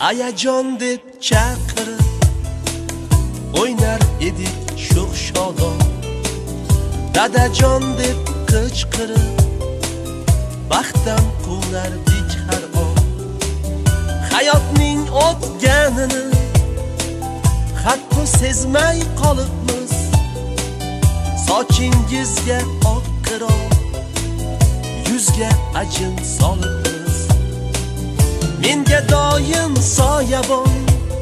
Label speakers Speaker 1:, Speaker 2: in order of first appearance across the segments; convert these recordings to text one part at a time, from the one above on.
Speaker 1: hayajon deb chaqirib o'ynar edik sho'x shodon, dadajon deb qichqirib baxtdan quvlardik har on. Hayotning o'tganini hatto sezmay qolibmiz, sochingizga oq qiron, yuzga ajin solibmiz. Menga doim soyabon,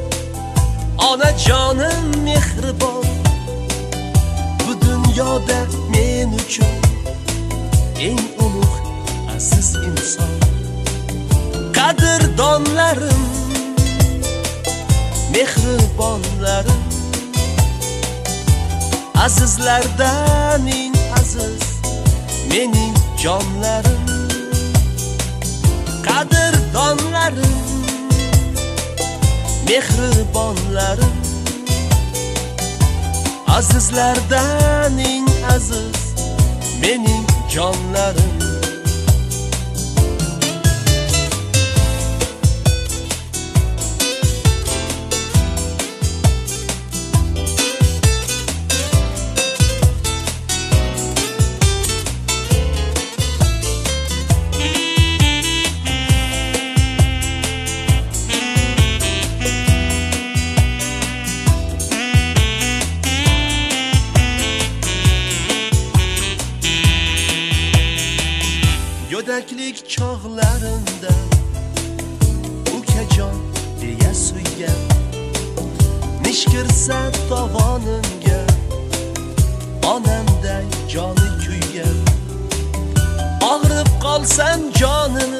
Speaker 1: onajonim mehribon, bu dunyoda men uchun eng ulug' aziz inson. Qadrdonlarim, mehribonlarim, azizlardan eng aziz mening jonlarim. Qadrdonlarim, mehribonlarim, azizlardan eng aziz mening jonlarim. Go'daklik chog'larimda ukajon deya suygan, nishkirsa tovonimga onamday joni kuygan. Og'rib qolsam jonini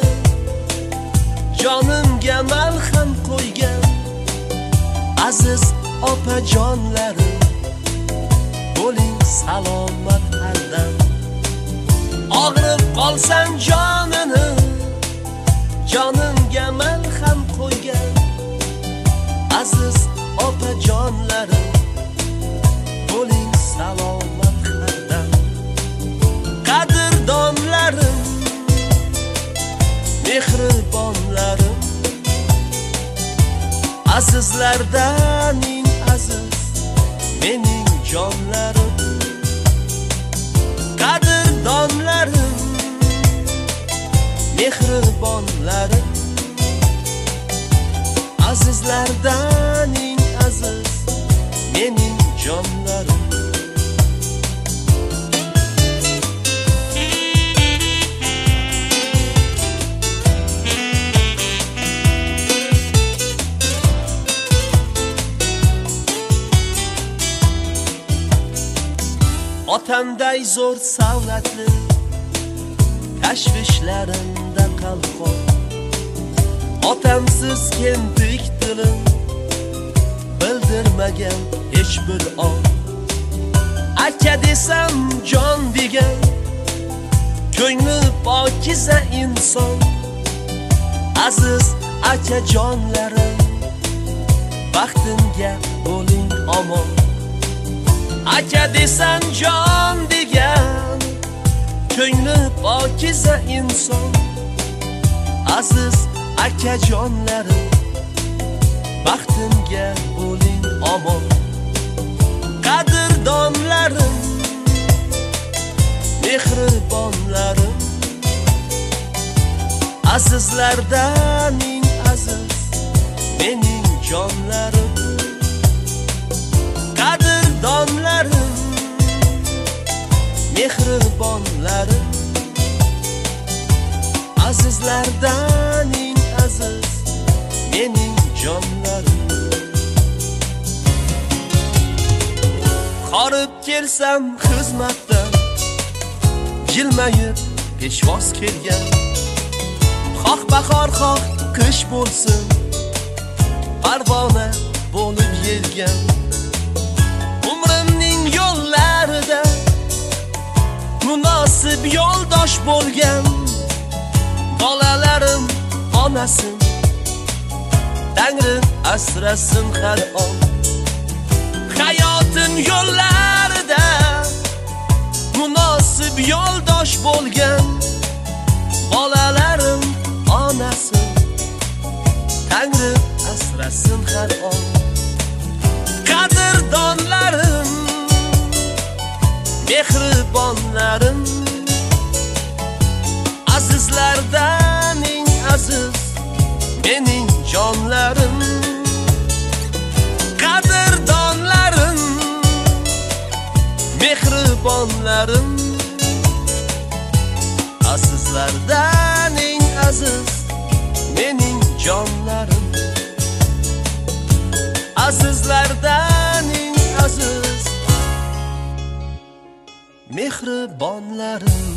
Speaker 1: jonimga malham qo'ygan, aziz opajonlarim bo'ling salomat hardam. Og'rib qolsam jonini jonimga malham qo'ygan, aziz opajonlarim bo'ling salomat hardam. Qadrdonlarim, mehribonlarim, azizlardan eng aziz mening jonlarim. Qadrdonlarim, mehribonlarim, azizlardan eng aziz mening jonlarim. Otamday zo'r savlatli, tashvishlarimda qalqon. Otamsiz kemtik dilim bildirmagan hech bir on. Aka desam jon degan, ko'ngli pokiza inson. Aziz akajonlarim, baxtimga bo'ling omon. Aka desan jon degan, ko'ngli pokiza inson. Aziz akajonlarim, baxtimga bo'ling omon. Qadrdonlarim, mehribonlarim, azizlardan eng aziz mening jonlarim. Qadrdonlarim, mehribonlarim, azizlardan eng aziz mening jonlarim. Qorib kelsam xizmatdan, jilmayib peshvoz kelgan. Xoh bahor, xoh qish bo'lsin, parvona bo'lib yelgan. Umrimning yo'llarida munosib yo'ldosh bo'lgan. Bolalarim onasin, Tangrim asrasin har on. Hayotim yo'llarida munosib yo'ldosh bo'lgan. Bolalarim onasin, Tangrim asrasin har on. Qadrdonlarim, mehribonlarim, azizlardan eng aziz mening jonlarim. Qadrdonlarim, mehribonlarim, azizlardan eng aziz mening jonlarim. Azizlardan eng aziz mehribonlarim.